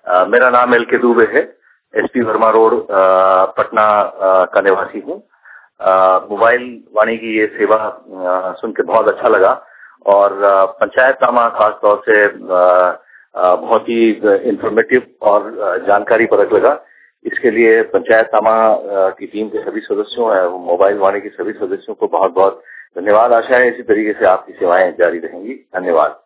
मेरा नाम एल के दुबे है। एसपी वर्मा रोड पटना का निवासी हूँ। मोबाइल वाणी की ये सेवा सुन के बहुत अच्छा लगा और पंचायतनामा खास तौर से बहुत ही इंफॉर्मेटिव और जानकारी परक लगा। इसके लिए पंचायतनामा की टीम के सभी सदस्यों और मोबाइल वाणी के सभी सदस्यों को बहुत बहुत धन्यवाद। आशा है इसी तरीके से आपकी सेवाएं जारी रहेंगी। धन्यवाद।